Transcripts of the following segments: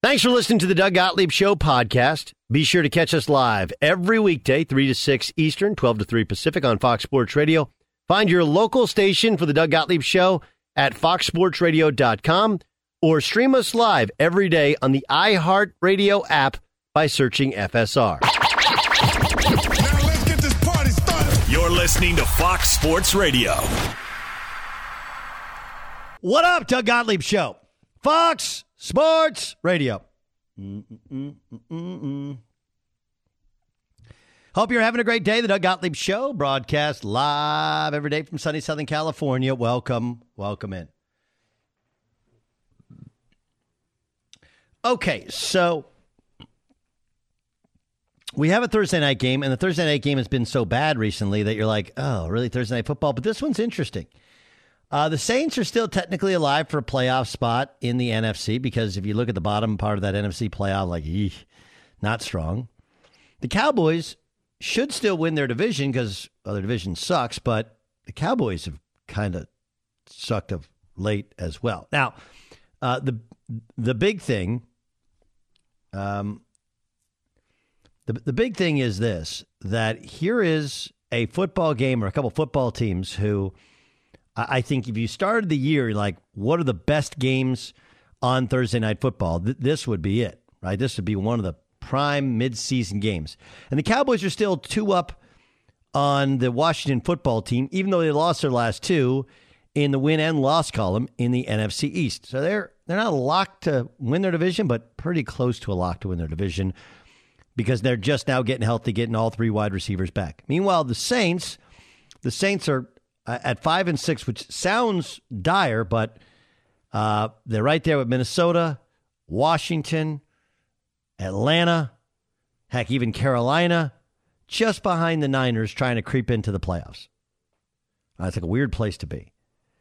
Thanks for listening to the Doug Gottlieb Show podcast. Be sure to catch us live every weekday, 3 to 6 Eastern, 12 to 3 Pacific on Fox Sports Radio. Find your local station for the Doug Gottlieb Show at foxsportsradio.com or stream us live every day on the iHeartRadio app by searching FSR. Now let's get this party started. You're listening to Fox Sports Radio. What up, Doug Gottlieb Show? Fox Sports Radio. Hope you're having a great day. The Doug Gottlieb Show broadcast live every day from sunny Southern California. Welcome in. Okay, so we have a Thursday night game, and the Thursday night game has been so bad recently that you're like, oh, really, Thursday night football? But this one's interesting. The Saints are still technically alive for a playoff spot in the NFC because if you look at the bottom part of that NFC playoff, like, not strong. The Cowboys should still win their division because their division sucks, but the Cowboys have kind of sucked of late as well. Now, the big thing, the big thing is this, that here is a football game or a couple football teams who I think if you started the year, you're like, what are the best games on Thursday Night Football? This would be it, right? This would be one of the prime midseason games. And the Cowboys are still 2 up on the Washington football team, even though they lost their last 2 in the win and loss column in the NFC East. So they're not locked to win their division, but pretty close to a lock to win their division because they're just now getting healthy, getting all 3 wide receivers back. Meanwhile, the Saints are at 5-6, which sounds dire, but they're right there with Minnesota, Washington, Atlanta, heck, even Carolina, just behind the Niners trying to creep into the playoffs. It's like a weird place to be.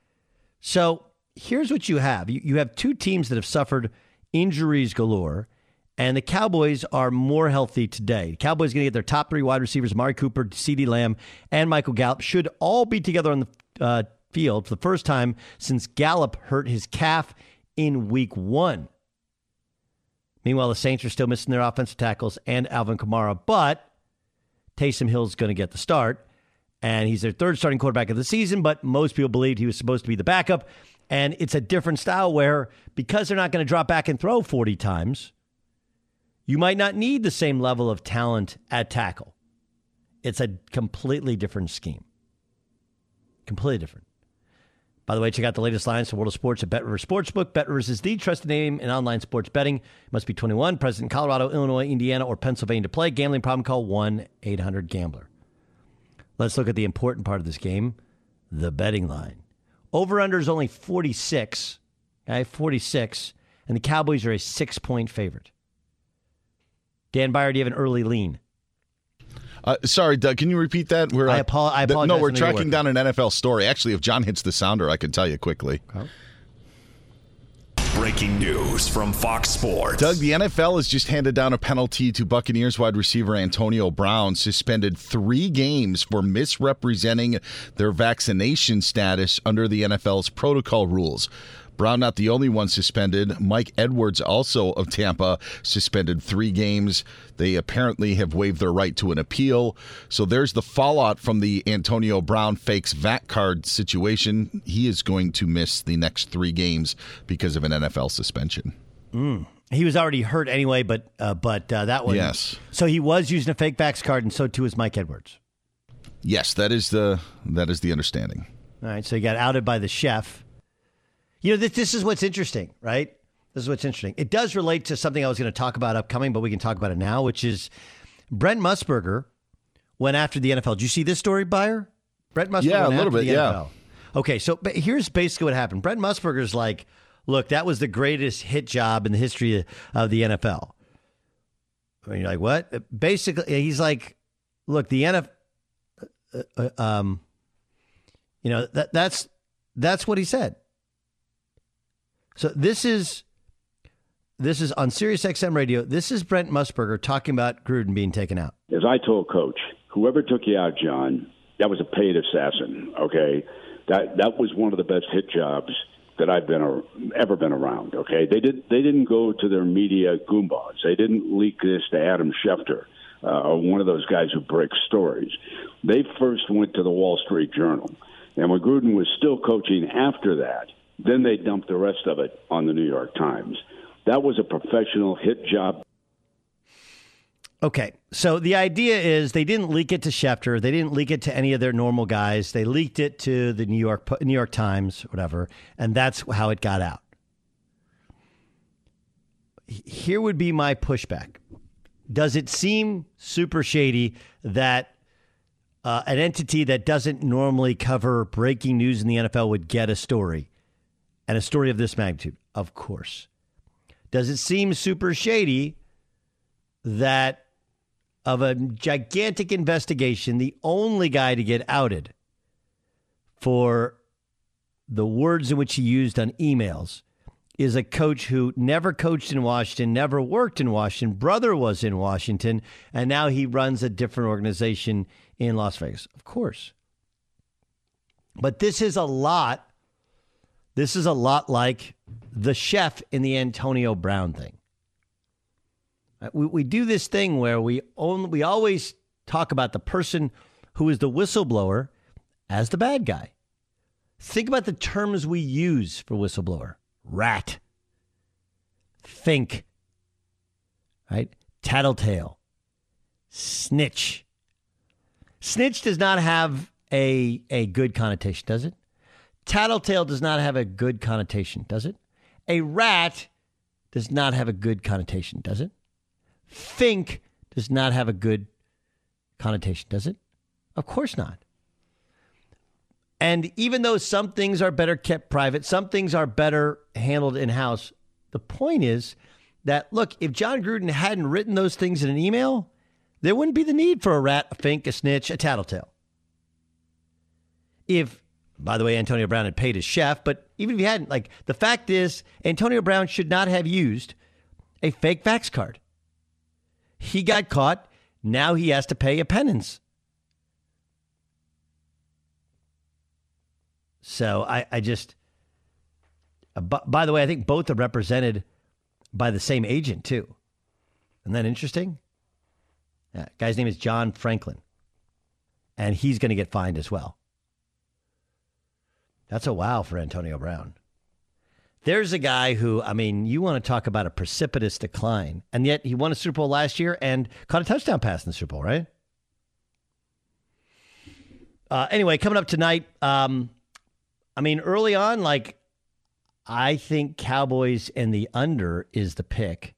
So here's what you have. You have 2 teams that have suffered injuries galore, and the Cowboys are more healthy today. The Cowboys are going to get their top 3 wide receivers, Amari Cooper, CeeDee Lamb, and Michael Gallup, should all be together on the field for the first time since Gallup hurt his calf in week 1. Meanwhile, the Saints are still missing their offensive tackles and Alvin Kamara, but Taysom Hill's going to get the start, and he's their 3rd starting quarterback of the season, but most people believed he was supposed to be the backup, and it's a different style where because they're not going to drop back and throw 40 times, you might not need the same level of talent at tackle. It's a completely different scheme. Completely different. By the way, check out the latest lines from World of Sports at BetRivers Sportsbook. BetRivers is the trusted name in online sports betting. Must be 21, present in Colorado, Illinois, Indiana, or Pennsylvania to play. Gambling problem, call 1-800-GAMBLER. Let's look at the important part of this game, the betting line. Over-under is only 46, okay, 46, and the Cowboys are a 6-point favorite. Dan Byer, do you have an early lean? Sorry, Doug, can you repeat that? I apologize. No, we're tracking down an NFL story. Actually, if John hits the sounder, I can tell you quickly. Okay. Breaking news from Fox Sports. Doug, the NFL has just handed down a penalty to Buccaneers wide receiver Antonio Brown, suspended 3 games for misrepresenting their vaccination status under the NFL's protocol rules. Brown not the only one suspended. Mike Edwards, also of Tampa, suspended 3 games. They apparently have waived their right to an appeal. So there's the fallout from the Antonio Brown fakes vac card situation. He is going to miss the next 3 games because of an NFL suspension. He was already hurt anyway, but that one. Yes. So he was using a fake vax card, and so too is Mike Edwards. Yes, that is the understanding. All right, so he got outed by the chef. You know, this is what's interesting, right? This is what's interesting. It does relate to something I was going to talk about upcoming, but we can talk about it now, which is Brent Musburger went after the NFL. Did you see this story, Byer? Brent Musburger went after the NFL. Okay, so but here's basically what happened. Brent Musburger's like, look, that was the greatest hit job in the history of the NFL. I mean, you're like, what? Basically, he's like, look, the NFL, that's what he said. So this is on Sirius XM radio. This is Brent Musburger talking about Gruden being taken out. As I told Coach, whoever took you out, John, that was a paid assassin, okay? That was one of the best hit jobs that I've ever been around. Okay, they didn't go to their media goombas. They didn't leak this to Adam Schefter, or one of those guys who breaks stories. They first went to the Wall Street Journal, and when Gruden was still coaching after that, then they dumped the rest of it on the New York Times. That was a professional hit job. Okay, so the idea is they didn't leak it to Schefter. They didn't leak it to any of their normal guys. They leaked it to the New York Times, whatever, and that's how it got out. Here would be my pushback. Does it seem super shady that an entity that doesn't normally cover breaking news in the NFL would get a story, and a story of this magnitude? Of course. Does it seem super shady that of a gigantic investigation, the only guy to get outed for the words in which he used on emails is a coach who never coached in Washington, never worked in Washington, brother was in Washington, and now he runs a different organization in Las Vegas? Of course. But this is a lot like the chef in the Antonio Brown thing. We do this thing where we always talk about the person who is the whistleblower as the bad guy. Think about the terms we use for whistleblower. Rat. Fink. Right? Tattletale. Snitch. Snitch does not have a good connotation, does it? Tattletale does not have a good connotation, does it? A rat does not have a good connotation, does it? Fink does not have a good connotation, does it? Of course not. And even though some things are better kept private, some things are better handled in-house, the point is that, look, if John Gruden hadn't written those things in an email, there wouldn't be the need for a rat, a fink, a snitch, a tattletale. If, by the way, Antonio Brown had paid his chef, but even if he hadn't, like, the fact is, Antonio Brown should not have used a fake fax card. He got caught. Now he has to pay a penance. So I just, by the way, I think both are represented by the same agent too. Isn't that interesting? Yeah, guy's name is John Franklin, and he's going to get fined as well. That's a wow for Antonio Brown. There's a guy who, I mean, you want to talk about a precipitous decline, and yet he won a Super Bowl last year and caught a touchdown pass in the Super Bowl, right? Anyway, coming up tonight, I mean, early on, like, I think Cowboys and the under is the pick.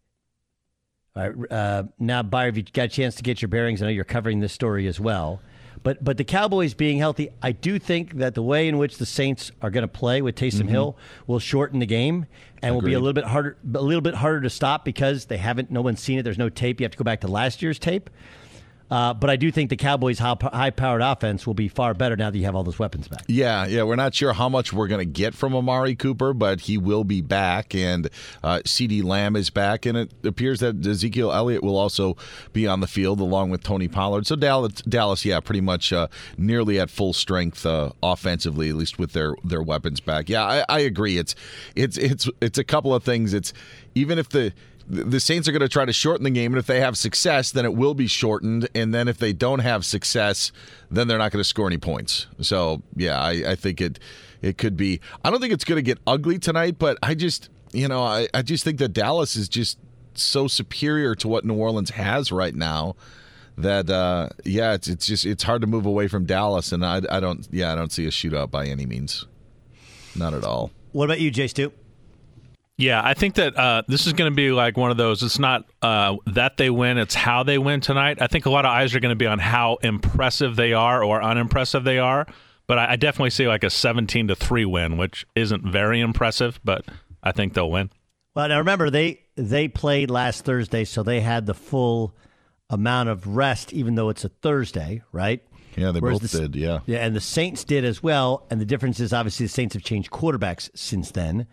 All right, now, Byron, if you got a chance to get your bearings, I know you're covering this story as well. But the Cowboys being healthy, I do think that the way in which the Saints are going to play with Taysom Hill will shorten the game and will be a little bit harder to stop because no one's seen it. There's no tape. You have to go back to last year's tape. But I do think the Cowboys' high-powered offense will be far better now that you have all those weapons back. Yeah. We're not sure how much we're going to get from Amari Cooper, but he will be back, and CeeDee Lamb is back, and it appears that Ezekiel Elliott will also be on the field along with Tony Pollard. So Dallas, pretty much nearly at full strength offensively, at least with their weapons back. Yeah, I agree. It's a couple of things. It's even if the Saints are going to try to shorten the game, and if they have success, then it will be shortened. And then if they don't have success, then they're not going to score any points. So, yeah, I think it could be. I don't think it's going to get ugly tonight, but I just think that Dallas is just so superior to what New Orleans has right now that it's hard to move away from Dallas, and I don't see a shootout by any means, not at all. What about you, Jay Stu? Yeah, I think that this is going to be like one of those. It's not that they win, it's how they win tonight. I think a lot of eyes are going to be on how impressive they are or unimpressive they are. But I definitely see like a 17-3 win, which isn't very impressive, but I think they'll win. Well, now remember, they played last Thursday, so they had the full amount of rest, even though it's a Thursday, right? Yeah, they both did, yeah. Yeah, and the Saints did as well. And the difference is, obviously, the Saints have changed quarterbacks since then.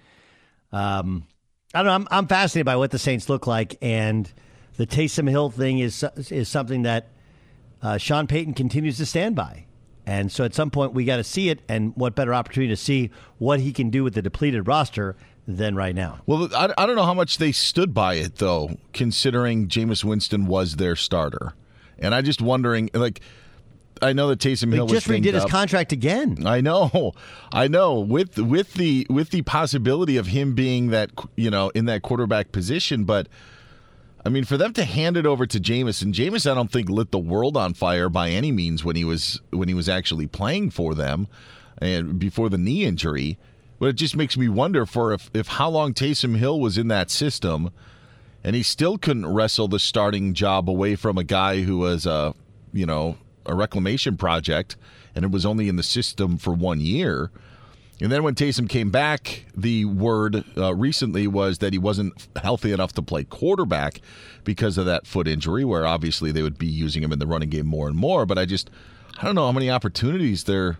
I don't know. I'm fascinated by what the Saints look like, and the Taysom Hill thing is something that Sean Payton continues to stand by. And so at some point we got to see it, and what better opportunity to see what he can do with the depleted roster than right now. Well, I don't know how much they stood by it, though, considering Jameis Winston was their starter. And I'm just wondering, like, I know that Taysom Hill just was redid his contract again. I know. With the possibility of him being that, in that quarterback position, but I mean, for them to hand it over to Jameis, and Jameis, I don't think lit the world on fire by any means when he was actually playing for them, and before the knee injury. But it just makes me wonder if how long Taysom Hill was in that system, and he still couldn't wrestle the starting job away from a guy who was a reclamation project, and it was only in the system for 1 year. And then when Taysom came back, the word recently was that he wasn't healthy enough to play quarterback because of that foot injury, where obviously they would be using him in the running game more and more. But I don't know how many opportunities there,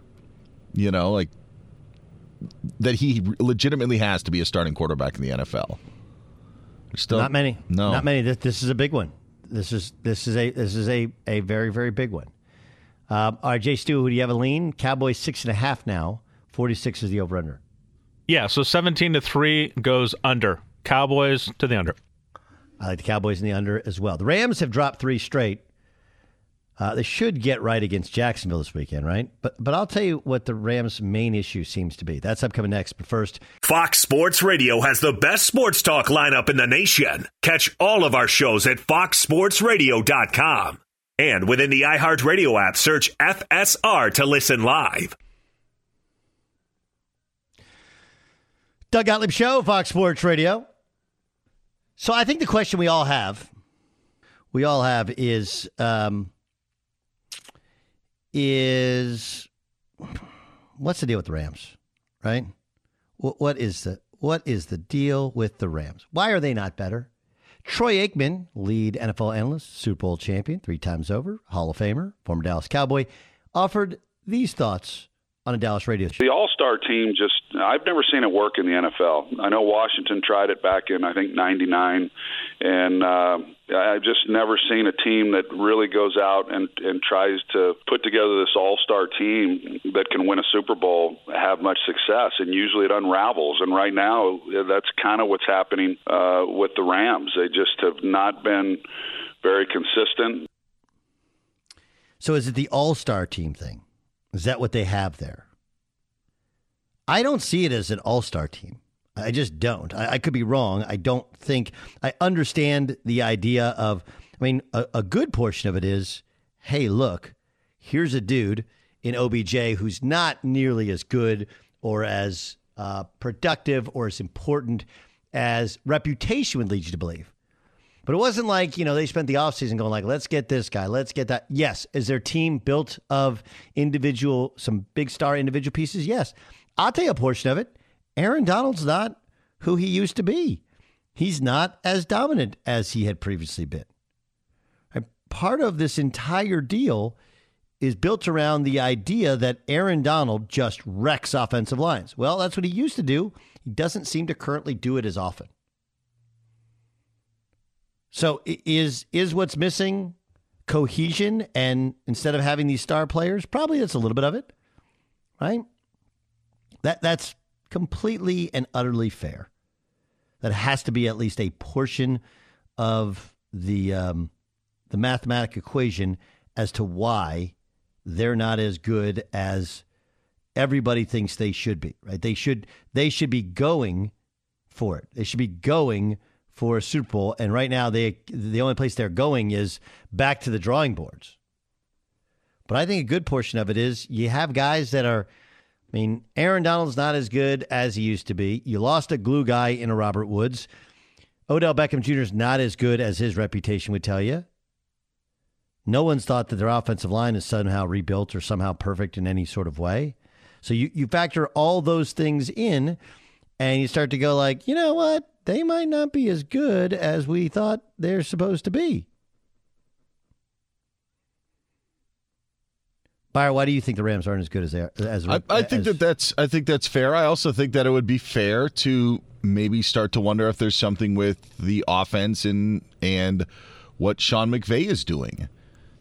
that he legitimately has to be a starting quarterback in the NFL. Still, not many. No, not many. This is a big one. This is a very, very big one. All right, Jay Stu, who do you have a lean? Cowboys 6.5 now. 46 is the over-under. Yeah, so 17-3 goes under. Cowboys to the under. I like the Cowboys in the under as well. The Rams have dropped 3 straight. They should get right against Jacksonville this weekend, right? But I'll tell you what the Rams' main issue seems to be. That's upcoming next. But first, Fox Sports Radio has the best sports talk lineup in the nation. Catch all of our shows at foxsportsradio.com. And within the iHeartRadio app, search FSR to listen live. Doug Gottlieb Show, Fox Sports Radio. So I think the question we all have is what's the deal with the Rams, right? What is the deal with the Rams? Why are they not better? Troy Aikman, lead NFL analyst, Super Bowl champion 3 times over, Hall of Famer, former Dallas Cowboy, offered these thoughts on a Dallas radio show. The all-star team I've never seen it work in the NFL. I know Washington tried it back in, I think, 99, and I've just never seen a team that really goes out and tries to put together this all-star team that can win a Super Bowl have much success, and usually it unravels. And right now, that's kind of what's happening with the Rams. They just have not been very consistent. So is it the all-star team thing? Is that what they have there? I don't see it as an all-star team. I just don't. I could be wrong. I don't think. I understand the idea of, a good portion of it is, hey, look, here's a dude in OBJ who's not nearly as good or as productive or as important as reputation would lead you to believe. But it wasn't like, they spent the offseason going like, let's get this guy, let's get that. Yes. Is their team built of some big star individual pieces? Yes. I'll tell you a portion of it. Aaron Donald's not who he used to be. He's not as dominant as he had previously been. Part of this entire deal is built around the idea that Aaron Donald just wrecks offensive lines. Well, that's what he used to do. He doesn't seem to currently do it as often. So is what's missing cohesion? And instead of having these star players, probably that's a little bit of it, right? That's completely and utterly fair. That has to be at least a portion of the mathematic equation as to why they're not as good as everybody thinks they should be, right? They should be going for it. They should be going for a Super Bowl, and right now the only place they're going is back to the drawing boards. But I think a good portion of it is you have guys that are, Aaron Donald's not as good as he used to be. You lost a glue guy in a Robert Woods. Odell Beckham Jr. is not as good as his reputation would tell you. No one's thought that their offensive line is somehow rebuilt or somehow perfect in any sort of way. So you factor all those things in, and you start to go like, you know what? They might not be as good as we thought they're supposed to be. Byron, why do you think the Rams aren't as good as they are? I think that's fair. I also think that it would be fair to maybe start to wonder if there's something with the offense and what Sean McVay is doing.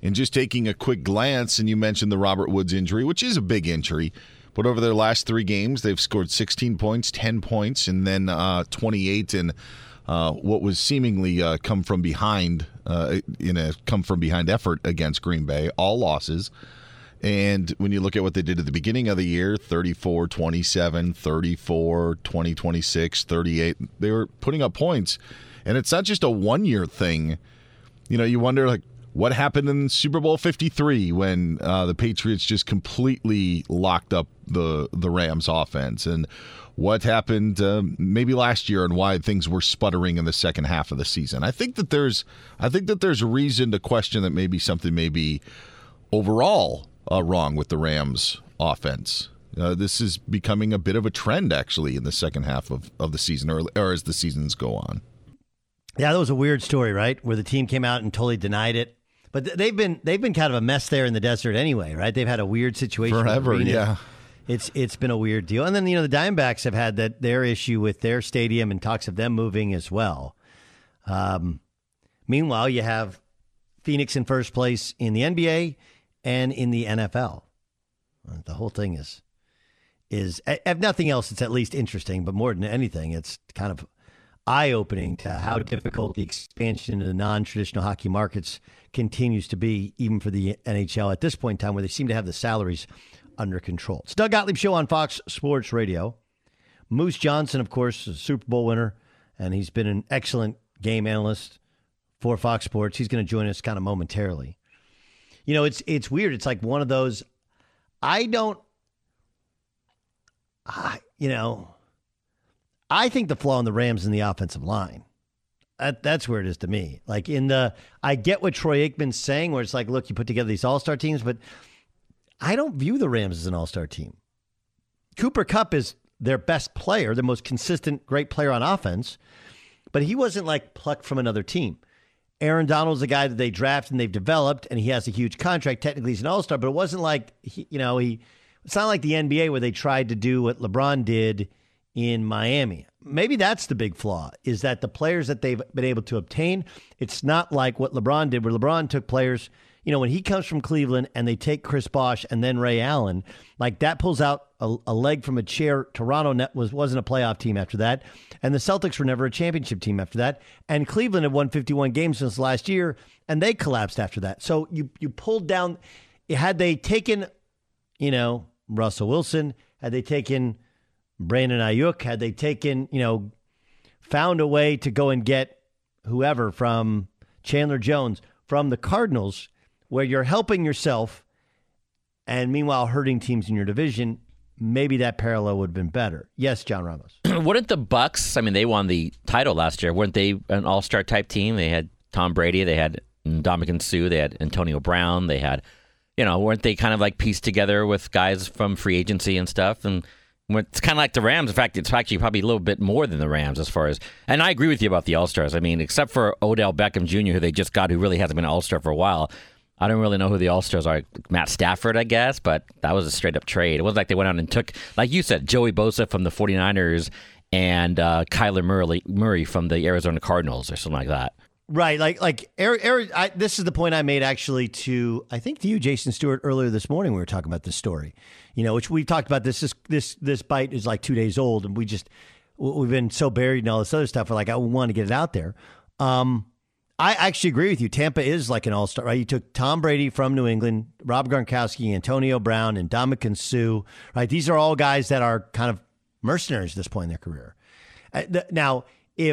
And just taking a quick glance, and you mentioned the Robert Woods injury, which is a big injury, but over their last 3 games, they've scored 16 points, 10 points, and then 28 in what was seemingly come from behind effort against Green Bay, all losses. And when you look at what they did at the beginning of the year, 34, 27, 34, 20, 26, 38, they were putting up points. And it's not just a one-year thing. You know, you wonder, like, what happened in Super Bowl 53 when the Patriots just completely locked up the Rams offense? And what happened maybe last year and why things were sputtering in the second half of the season? I think that there's reason to question that maybe something may be overall wrong with the Rams offense. This is becoming a bit of a trend, actually, in the second half of the season or as the seasons go on. Yeah, that was a weird story, right? Where the team came out and totally denied it. But they've been kind of a mess there in the desert anyway, right? They've had a weird situation forever. Yeah, it's been a weird deal. And then the Diamondbacks have had their issue with their stadium and talks of them moving as well. Meanwhile, you have Phoenix in first place in the NBA and in the NFL. The whole thing is if nothing else, it's at least interesting. But more than anything, it's kind of eye-opening to how difficult the expansion into the non-traditional hockey markets continues to be, even for the NHL at this point in time, where they seem to have the salaries under control. It's Doug Gottlieb Show on Fox Sports Radio. Moose Johnson, of course, is a Super Bowl winner, and he's been an excellent game analyst for Fox Sports. He's going to join us kind of momentarily. You know, it's weird. It's like one of those, I think the flaw in the Rams in the offensive line. That's where it is to me. Like I get what Troy Aikman's saying, where it's like, look, you put together these all-star teams, but I don't view the Rams as an all-star team. Cooper Kupp is their best player, the most consistent, great player on offense, but he wasn't like plucked from another team. Aaron Donald's a guy that they drafted and they've developed, and he has a huge contract. Technically, he's an all-star, but it wasn't like, it's not like the NBA where they tried to do what LeBron did in Miami. Maybe that's the big flaw, is that the players that they've been able to obtain, it's not like what LeBron did, where LeBron took players, when he comes from Cleveland and they take Chris Bosh and then Ray Allen, like that pulls out a leg from a chair. Toronto wasn't a playoff team after that, and the Celtics were never a championship team after that, and Cleveland had won 51 games since last year, and they collapsed after that. So you pulled down, had they taken, Russell Wilson, had they taken Brandon Ayuk, had they taken, found a way to go and get whoever from Chandler Jones from the Cardinals, where you're helping yourself and meanwhile hurting teams in your division, maybe that parallel would have been better. Yes, John Ramos. Wouldn't the Bucks, they won the title last year, weren't they an all-star type team? They had Tom Brady, they had Ndamukong Suh, they had Antonio Brown, they had, weren't they kind of like pieced together with guys from free agency and stuff? And it's kind of like the Rams. In fact, it's actually probably a little bit more than the Rams as far as, and I agree with you about the All-Stars. Except for Odell Beckham Jr., who they just got, who really hasn't been an All-Star for a while. I don't really know who the All-Stars are. Matt Stafford, I guess, but that was a straight-up trade. It wasn't like they went out and took, like you said, Joey Bosa from the 49ers and Kyler Murray from the Arizona Cardinals or something like that. Right, like Eric, this is the point I made actually to you, Jason Stewart, earlier this morning. We were talking about this story, which we talked about. This bite is like 2 days old, and we've been so buried in all this other stuff. We're like, I want to get it out there. I actually agree with you. Tampa is like an all-star, right? You took Tom Brady from New England, Rob Gronkowski, Antonio Brown, and Ndamukong Suh, right? These are all guys that are kind of mercenaries at this point in their career. Now,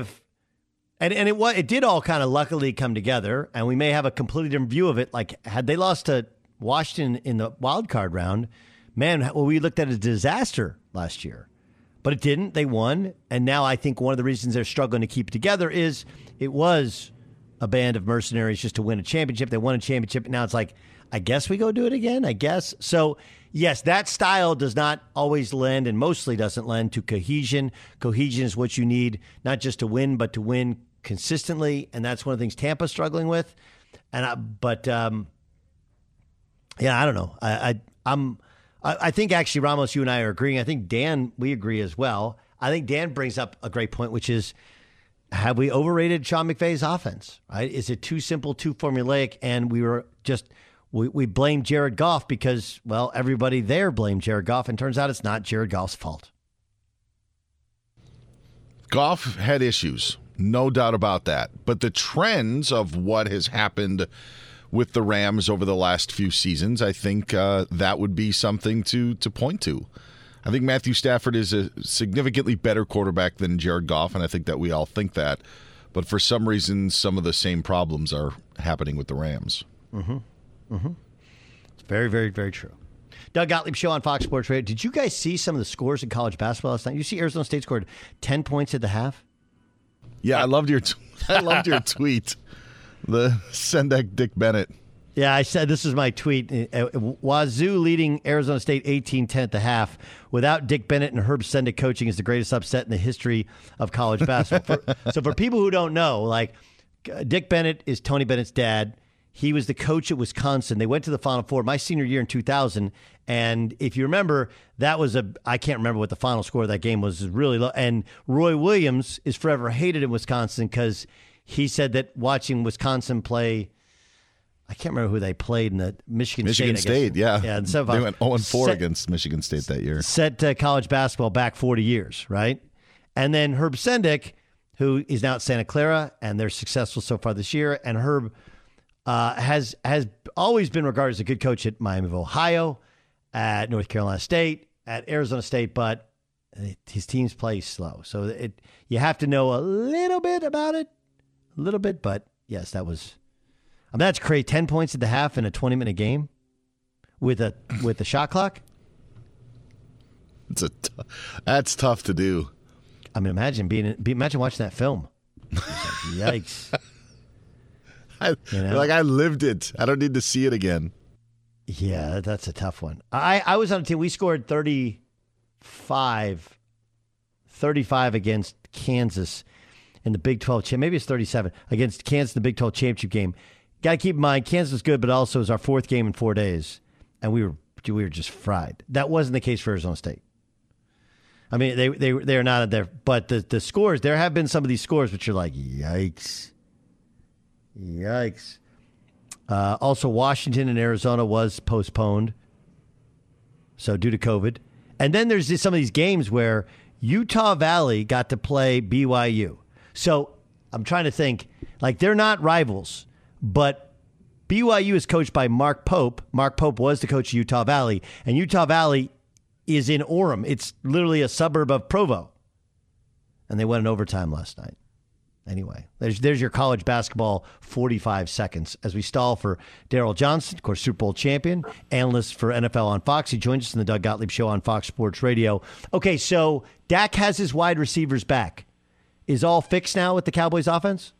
it did all kind of luckily come together, and we may have a completely different view of it. Like, had they lost to Washington in the wild card round, we looked at a disaster last year. But it didn't. They won, and now I think one of the reasons they're struggling to keep it together is it was a band of mercenaries just to win a championship. They won a championship, and now it's like, I guess we go do it again, I guess. So, yes, that style does not always lend, and mostly doesn't lend to cohesion. Cohesion is what you need, not just to win, but to win consistently, and that's one of the things Tampa's struggling with. And I don't know. I think actually, Ramos, you and I are agreeing. I think Dan, we agree as well. I think Dan brings up a great point, which is, have we overrated Sean McVay's offense? Right? Is it too simple, too formulaic, and we were just we blame Jared Goff because, well, everybody there blamed Jared Goff, and turns out it's not Jared Goff's fault. Goff had issues, no doubt about that. But the trends of what has happened with the Rams over the last few seasons, I think that would be something to point to. I think Matthew Stafford is a significantly better quarterback than Jared Goff, and I think that we all think that. But for some reason, some of the same problems are happening with the Rams. It's very, very, very true. Doug Gottlieb Show on Fox Sports Radio. Did you guys see some of the scores in college basketball last night? You see Arizona State scored 10 points at the half? Yeah, I loved your tweet. The Sendek Dick Bennett. Yeah, I said this is my tweet. Wazoo leading Arizona State 18-10 at the half without Dick Bennett and Herb Sendek coaching is the greatest upset in the history of college basketball. So for people who don't know, like Dick Bennett is Tony Bennett's dad. He was the coach at Wisconsin. They went to the Final Four my senior year in 2000. And if you remember, that was I can't remember what the final score of that game was. It was really low. And Roy Williams is forever hated in Wisconsin because he said that watching Wisconsin play, I can't remember who they played in the Michigan State, yeah. Yeah, they went 0-4 against Michigan State that year. Set college basketball back 40 years, right? And then Herb Sendek, who is now at Santa Clara, and they're successful so far this year. And Herb has always been regarded as a good coach at Miami of Ohio, at North Carolina State, at Arizona State, but his teams play slow. So you have to know a little bit about it, but yes, that was... I mean, that's crazy. 10 points at the half in a 20-minute game with a shot clock. That's tough to do. I mean, imagine watching that film. Yikes! I lived it. I don't need to see it again. Yeah, that's a tough one. I was on a team. We scored 35 against Kansas in the Big 12. Maybe it's 37 against Kansas in the Big 12 championship game. Got to keep in mind, Kansas was good, but also it was our fourth game in 4 days, and we were just fried. That wasn't the case for Arizona State. I mean, they are not there, but the scores, there have been some of these scores which are like, yikes. Also, Washington and Arizona was postponed, so due to COVID. And then there's some of these games where Utah Valley got to play BYU. So I'm trying to think, like, they're not rivals. But BYU is coached by Mark Pope. Mark Pope was the coach of Utah Valley. And Utah Valley is in Orem. It's literally a suburb of Provo. And they went in overtime last night. Anyway, there's your college basketball 45 seconds as we stall for Daryl Johnson, of course, Super Bowl champion, analyst for NFL on Fox. He joins us in the Doug Gottlieb Show on Fox Sports Radio. Okay, so Dak has his wide receivers back. Is all fixed now with the Cowboys offense?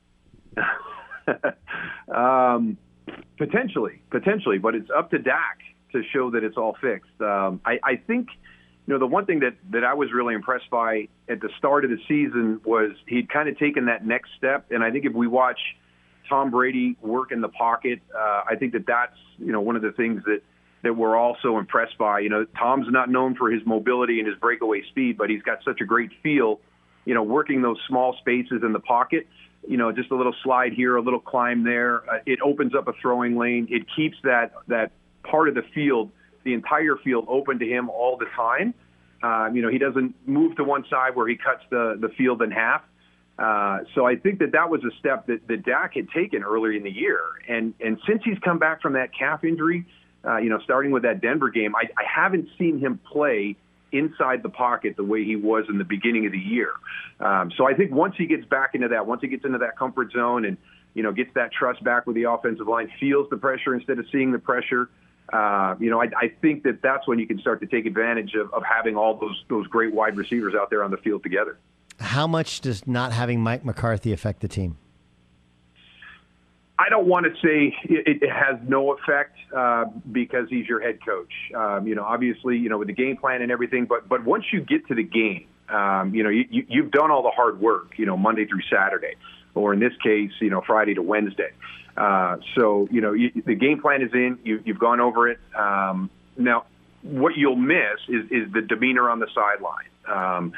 Potentially, but it's up to Dak to show that it's all fixed. I think, the one thing that I was really impressed by at the start of the season was he'd kind of taken that next step. And I think if we watch Tom Brady work in the pocket, I think that's, one of the things that we're also impressed by. Tom's not known for his mobility and his breakaway speed, but he's got such a great feel, working those small spaces in the pocket. Just a little slide here, a little climb there. It opens up a throwing lane. It keeps that part of the field, the entire field, open to him all the time. He doesn't move to one side where he cuts the field in half. So I think that was a step that Dak had taken earlier in the year. And since he's come back from that calf injury, starting with that Denver game, I haven't seen him play inside the pocket the way he was in the beginning of the year. So I think once he gets back into that, once he gets into that comfort zone and, gets that trust back with the offensive line, feels the pressure instead of seeing the pressure, I think that's when you can start to take advantage of having all those great wide receivers out there on the field together. How much does not having Mike McCarthy affect the team? I don't want to say it has no effect because he's your head coach. Obviously, with the game plan and everything. But once you get to the game, you've done all the hard work, Monday through Saturday, or in this case, Friday to Wednesday. So the game plan is in. You've gone over it. Now, what you'll miss is the demeanor on the sideline.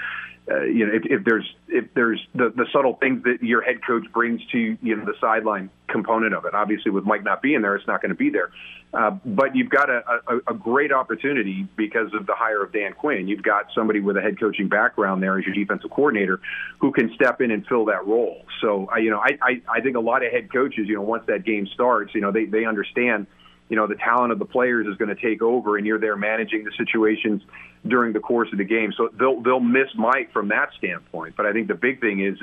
if there's the subtle things that your head coach brings to the sideline component of it. Obviously, with Mike not being there, it's not going to be there. But you've got a great opportunity because of the hire of Dan Quinn. You've got somebody with a head coaching background there as your defensive coordinator who can step in and fill that role. So I think a lot of head coaches, once that game starts, they understand. The talent of the players is going to take over, and you're there managing the situations during the course of the game. So they'll miss Mike from that standpoint. But I think the big thing is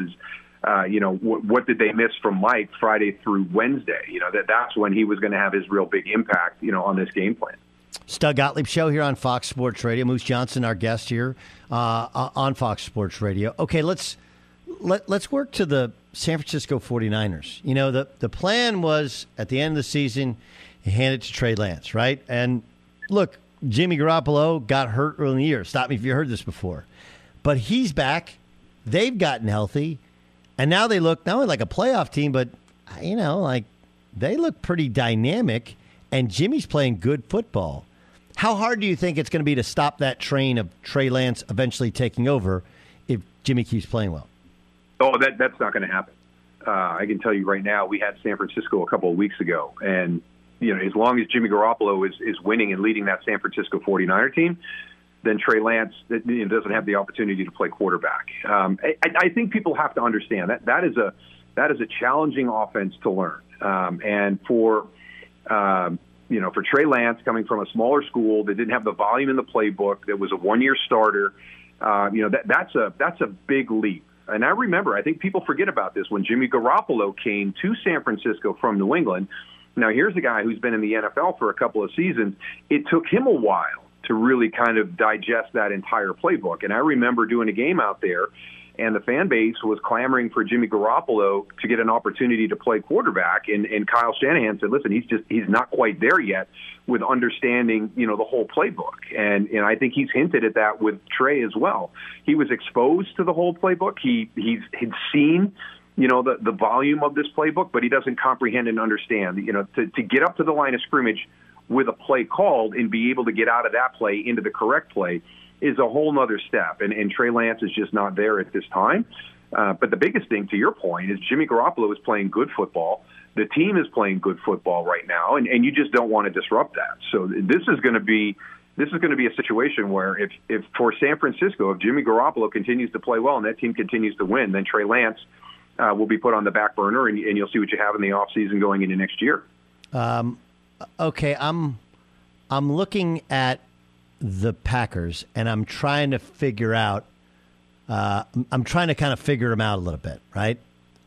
what did they miss from Mike Friday through Wednesday? That's when he was going to have his real big impact, on this game plan. Doug Gottlieb Show here on Fox Sports Radio. Moose Johnson, our guest here on Fox Sports Radio. Okay, let's work to the San Francisco 49ers. The plan was at the end of the season, hand it to Trey Lance, right? And look, Jimmy Garoppolo got hurt early in the year. Stop me if you heard this before. But he's back. They've gotten healthy. And now they look not only like a playoff team, but, they look pretty dynamic. And Jimmy's playing good football. How hard do you think it's going to be to stop that train of Trey Lance eventually taking over if Jimmy keeps playing well? Oh, that's not going to happen. I can tell you right now, we had San Francisco a couple of weeks ago, and as long as Jimmy Garoppolo is winning and leading that San Francisco 49er team, then Trey Lance doesn't have the opportunity to play quarterback. I think people have to understand that is a challenging offense to learn. And for Trey Lance coming from a smaller school that didn't have the volume in the playbook, that was a one-year starter, that's a big leap. And I remember, I think people forget about this, when Jimmy Garoppolo came to San Francisco from New England. Now, here's a guy who's been in the NFL for a couple of seasons. It took him a while to really kind of digest that entire playbook. And I remember doing a game out there, and the fan base was clamoring for Jimmy Garoppolo to get an opportunity to play quarterback. And Kyle Shanahan said, listen, he's not quite there yet with understanding, the whole playbook. And I think he's hinted at that with Trey as well. He was exposed to the whole playbook. He'd seen the volume of this playbook, but he doesn't comprehend and understand. To get up to the line of scrimmage with a play called and be able to get out of that play into the correct play is a whole nother step. And Trey Lance is just not there at this time. But the biggest thing, to your point, is Jimmy Garoppolo is playing good football. The team is playing good football right now, and you just don't want to disrupt that. So this is going to be a situation where if for San Francisco, if Jimmy Garoppolo continues to play well and that team continues to win, then Trey Lance will be put on the back burner, and you'll see what you have in the offseason going into next year. Okay, I'm looking at the Packers, and I'm trying to figure out. I'm trying to kind of figure them out a little bit, right?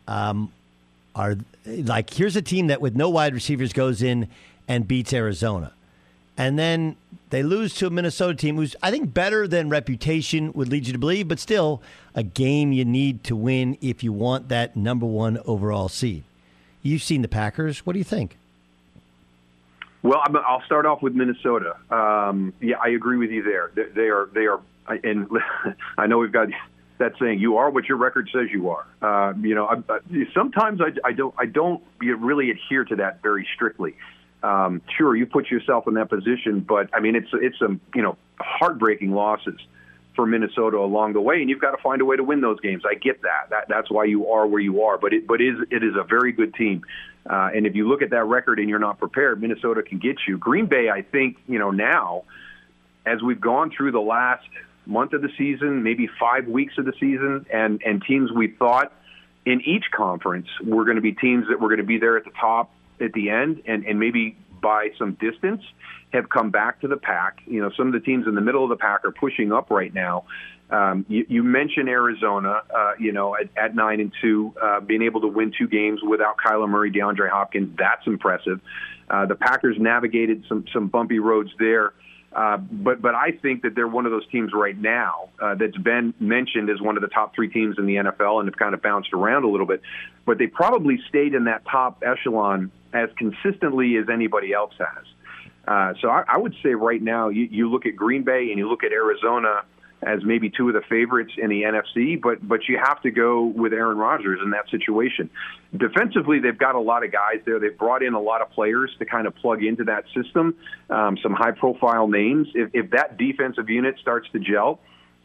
Here's a team that with no wide receivers goes in and beats Arizona, and then they lose to a Minnesota team who's, I think, better than reputation would lead you to believe, but still a game you need to win if you want that number one overall seed. You've seen the Packers. What do you think? Well, I'll start off with Minnesota. Yeah, I agree with you there. They are, and I know we've got that saying, "You are what your record says you are." Sometimes I don't really adhere to that very strictly. Sure, you put yourself in that position, but I mean, it's some heartbreaking losses for Minnesota along the way, and you've got to find a way to win those games. I get that. That's why you are where you are. But it is a very good team. And if you look at that record and you're not prepared, Minnesota can get you. Green Bay, I think, now, as we've gone through the last month of the season, maybe 5 weeks of the season, and teams we thought in each conference were going to be teams that were going to be there at the top at the end and maybe by some distance, have come back to the pack. Some of the teams in the middle of the pack are pushing up right now. You mentioned Arizona, at 9-2, being able to win 2 games without Kyler Murray, DeAndre Hopkins. That's impressive. The Packers navigated some bumpy roads there. But I think that they're one of those teams right now that's been mentioned as one of the top 3 teams in the NFL and have kind of bounced around a little bit. But they probably stayed in that top echelon as consistently as anybody else has. So I would say right now you look at Green Bay and you look at Arizona as maybe 2 of the favorites in the NFC, but you have to go with Aaron Rodgers in that situation. Defensively, they've got a lot of guys there. They've brought in a lot of players to kind of plug into that system, some high-profile names. If that defensive unit starts to gel,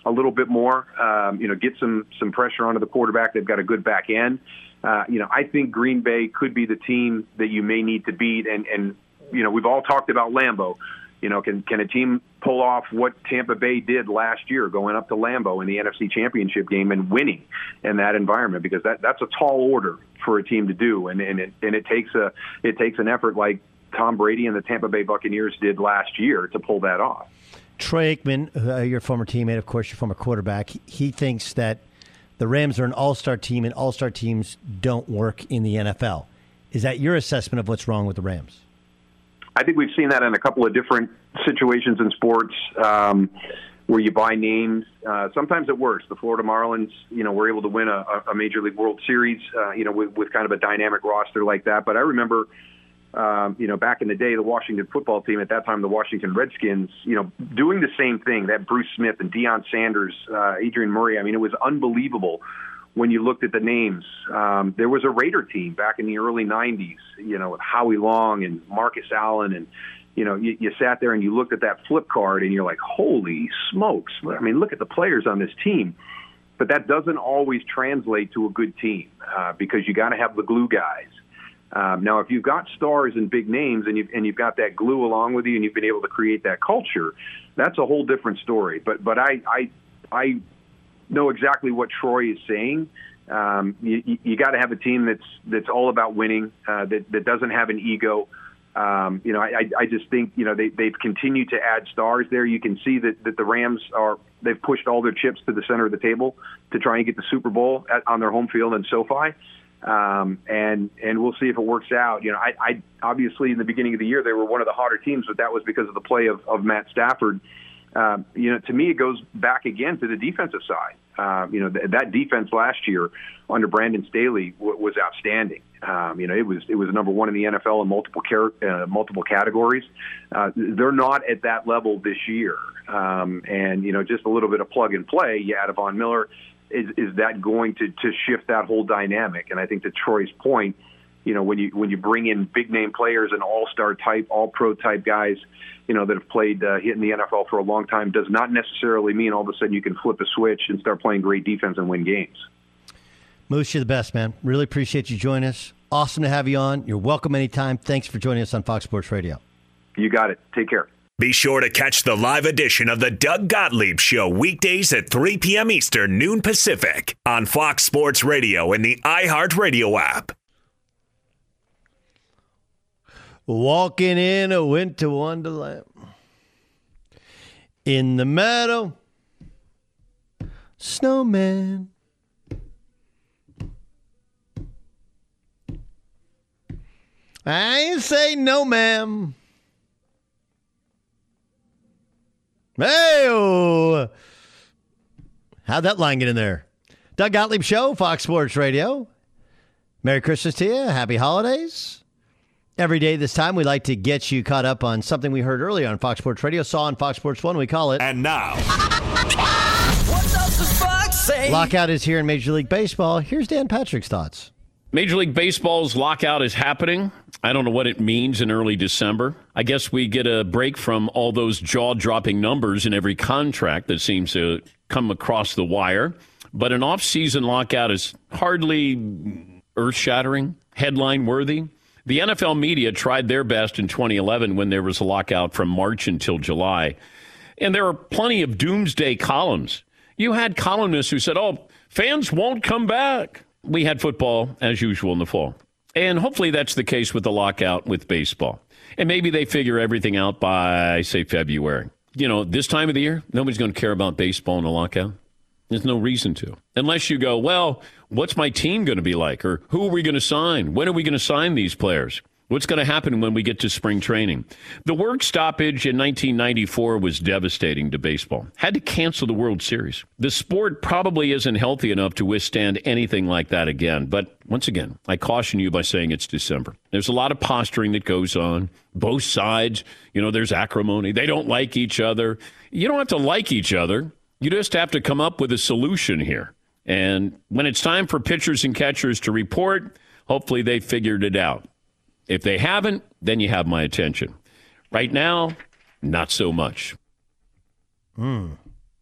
a little bit more, get some pressure onto the quarterback. They've got a good back end. I think Green Bay could be the team that you may need to beat. And we've all talked about Lambeau. Can a team pull off what Tampa Bay did last year, going up to Lambeau in the NFC Championship game and winning in that environment? Because that's a tall order for a team to do, and it takes an effort like Tom Brady and the Tampa Bay Buccaneers did last year to pull that off. Troy Aikman, your former teammate, of course, your former quarterback, he thinks that the Rams are an all-star team, and all-star teams don't work in the NFL. Is that your assessment of what's wrong with the Rams? I think we've seen that in a couple of different situations in sports where you buy names. Sometimes it works. The Florida Marlins, were able to win a Major League World Series, with kind of a dynamic roster like that. But I remember, back in the day, the Washington football team, at that time the Washington Redskins, doing the same thing, that Bruce Smith and Deion Sanders, Adrian Murray. I mean, it was unbelievable when you looked at the names. There was a Raider team back in the early 90s, with Howie Long and Marcus Allen. And, you sat there and you looked at that flip card and you're like, holy smokes. I mean, look at the players on this team. But that doesn't always translate to a good team because you got to have the glue guys. Now, if you've got stars and big names and you've got that glue along with you and you've been able to create that culture, that's a whole different story. But I know exactly what Troy is saying. You got to have a team that's all about winning, that doesn't have an ego. I just think they've continued to add stars there. You can see that the Rams they've pushed all their chips to the center of the table to try and get the Super Bowl on their home field in SoFi. And we'll see if it works out. I obviously in the beginning of the year they were one of the hotter teams, but that was because of the play of Matt Stafford. To me, it goes back again to the defensive side. That defense last year under Brandon Staley was outstanding. It was number one in the NFL in multiple categories. They're not at that level this year. Just a little bit of plug and play. You add Von Miller. Is that going to shift that whole dynamic? And I think to Troy's point, when you bring in big name players and all-star type, all-pro type guys, that have played hit in the NFL for a long time, does not necessarily mean all of a sudden you can flip a switch and start playing great defense and win games. Moose, you're the best, man. Really appreciate you joining us. Awesome to have you on. You're welcome anytime. Thanks for joining us on Fox Sports Radio. You got it. Take care. Be sure to catch the live edition of the Doug Gottlieb Show weekdays at 3 p.m. Eastern, noon Pacific on Fox Sports Radio and the iHeartRadio app. Walking in a winter wonderland. In the meadow, snowman. I ain't say no, ma'am. Hey-oh. How'd that line get in there? Doug Gottlieb Show, Fox Sports Radio. Merry Christmas to you. Happy holidays. Every day this time, we like to get you caught up on something we heard earlier on Fox Sports Radio, saw on Fox Sports 1. We call it. And now. What does the Fox say? Lockout is here in Major League Baseball. Here's Dan Patrick's thoughts. Major League Baseball's lockout is happening. I don't know what it means in early December. I guess we get a break from all those jaw-dropping numbers in every contract that seems to come across the wire. But an off-season lockout is hardly earth-shattering, headline-worthy. The NFL media tried their best in 2011 when there was a lockout from March until July. And there are plenty of doomsday columns. You had columnists who said, fans won't come back. We had football, as usual, in the fall. And hopefully that's the case with the lockout with baseball. And maybe they figure everything out by, say, February. This time of the year, nobody's going to care about baseball in a lockout. There's no reason to. Unless you go, what's my team going to be like? Or who are we going to sign? When are we going to sign these players? What's going to happen when we get to spring training? The work stoppage in 1994 was devastating to baseball. Had to cancel the World Series. The sport probably isn't healthy enough to withstand anything like that again. But once again, I caution you by saying it's December. There's a lot of posturing that goes on. Both sides, there's acrimony. They don't like each other. You don't have to like each other. You just have to come up with a solution here. And when it's time for pitchers and catchers to report, hopefully they figured it out. If they haven't, then you have my attention. Right now, not so much.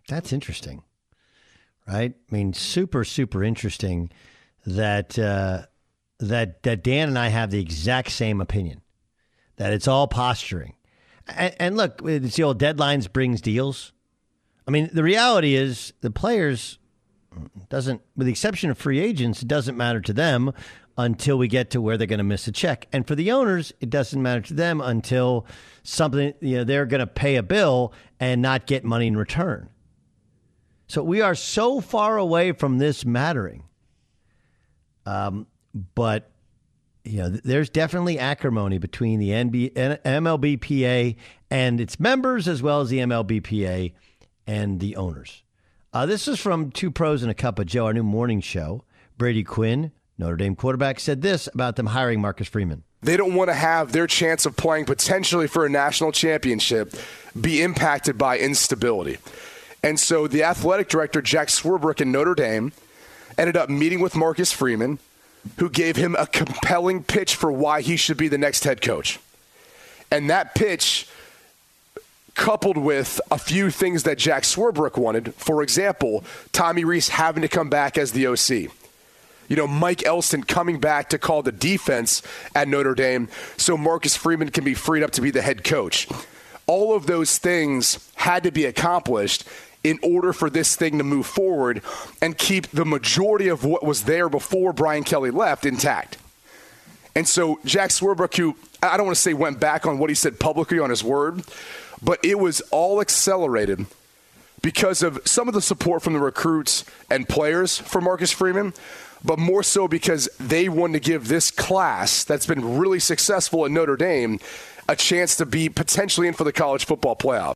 That's interesting, right? I mean, super, super interesting that that Dan and I have the exact same opinion, that it's all posturing. And look, it's the old deadlines brings deals. I mean, the reality is the players doesn't, with the exception of free agents, it doesn't matter to them until we get to where they're going to miss a check. And for the owners, it doesn't matter to them until something, they're going to pay a bill and not get money in return. So we are so far away from this mattering. But there's definitely acrimony between the MLBPA and its members, as well as the MLBPA and the owners. This is from Two Pros and a Cup of Joe, our new morning show. Brady Quinn, Notre Dame quarterback, said this about them hiring Marcus Freeman. They don't want to have their chance of playing potentially for a national championship be impacted by instability. And so the athletic director, Jack Swarbrick in Notre Dame, ended up meeting with Marcus Freeman, who gave him a compelling pitch for why he should be the next head coach. And that pitch, coupled with a few things that Jack Swarbrick wanted, for example, Tommy Rees having to come back as the OC. Mike Elston coming back to call the defense at Notre Dame so Marcus Freeman can be freed up to be the head coach. All of those things had to be accomplished in order for this thing to move forward and keep the majority of what was there before Brian Kelly left intact. And so Jack Swarbrick, who I don't want to say went back on what he said publicly on his word, but it was all accelerated because of some of the support from the recruits and players for Marcus Freeman, but more so because they wanted to give this class that's been really successful at Notre Dame a chance to be potentially in for the college football playoff.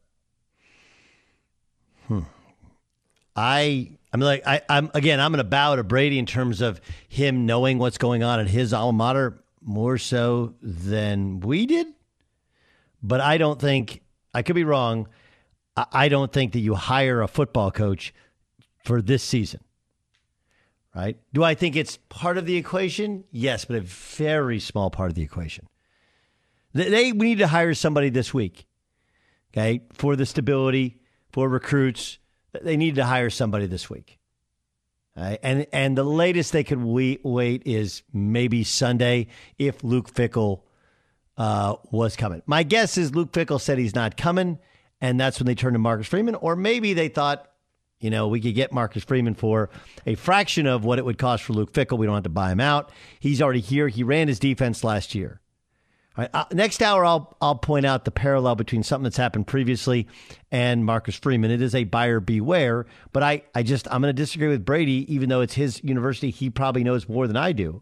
I'm going to bow to Brady in terms of him knowing what's going on at his alma mater more so than we did. But I don't think, I could be wrong, I don't think that you hire a football coach for this season. Right? Do I think it's part of the equation? Yes, but a very small part of the equation. We need to hire somebody this week, okay, for the stability, for recruits. They need to hire somebody this week. Right? And the latest they could wait is maybe Sunday if Luke Fickell was coming. My guess is Luke Fickell said he's not coming, and that's when they turned to Marcus Freeman. Or maybe they thought, we could get Marcus Freeman for a fraction of what it would cost for Luke Fickell. We don't have to buy him out. He's already here. He ran his defense last year. All right, next hour, I'll point out the parallel between something that's happened previously and Marcus Freeman. It is a buyer beware, but I'm going to disagree with Brady, even though it's his university. He probably knows more than I do.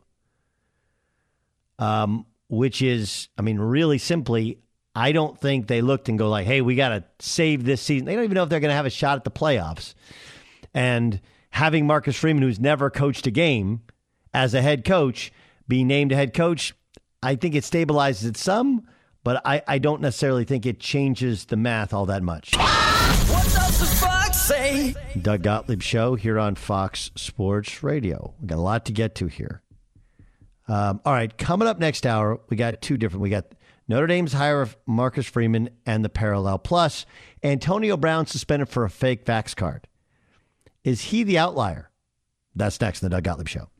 Which is, really simply, I don't think they looked and go like, hey, we got to save this season. They don't even know if they're going to have a shot at the playoffs. And having Marcus Freeman, who's never coached a game, as a head coach, be named a head coach, I think it stabilizes it some, but I don't necessarily think it changes the math all that much. What does the fox say? Doug Gottlieb Show here on Fox Sports Radio. We got a lot to get to here. All right, coming up next hour, we got two different. We got Notre Dame's hire of Marcus Freeman and the parallel. Plus, Antonio Brown suspended for a fake vax card. Is he the outlier? That's next in the Doug Gottlieb Show.